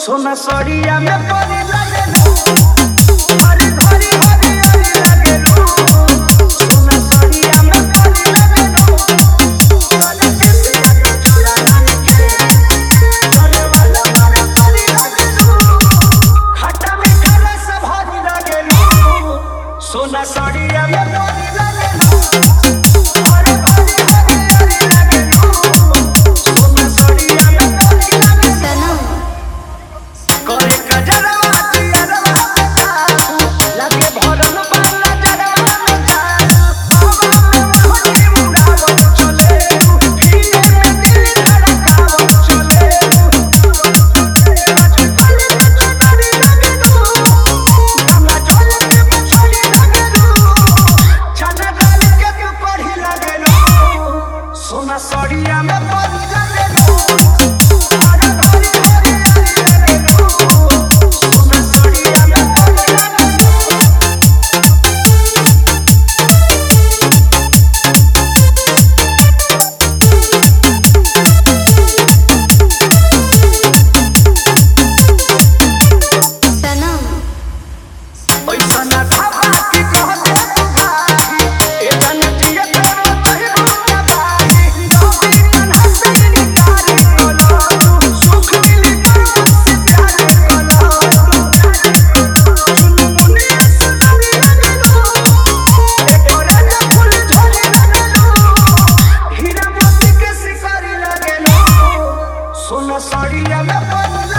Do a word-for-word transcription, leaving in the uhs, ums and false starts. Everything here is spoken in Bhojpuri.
सोना सड़िया में परी लगेलू हरी हरी हरी हरी लगेलू सोना सड़िया में परी लगेलू सोना केसिया के चूड़ा रानी के चले वाला मारा परी लगेलू खट्टा मीठा रस भरी लगेलू सोना सड़िया में परी लगेलू हरी हरी हरी हरी लगेलू सोना सड़िया में परी लगेलू कोई कजरवा जियरवा लगे भरल बाला जरवा होली मुड़ावो चले भीड़ में दिल धड़कावो चले आज पले चुनरी लगेलू गंगा जल के मछली लगेलू चना डाल के तू पढ़ी लगेलू सोना सड़िया में परी लगेलू हरी हरी हरी हरी लगेलू सोना सड़िया में परी लगेलू सनम पैसा ना धावा की कहते भाई ए जनतिया करो तहरो क्या भाई गोरी कन्हा से निकारी कोलो सुख मिली तो से प्यार कोलो चुनमुनी सुनरी लगेलू एक राजा फूल झड़ी लगेलू हीरा मोती के शिकारी लगेलू सोना सड़िया में परी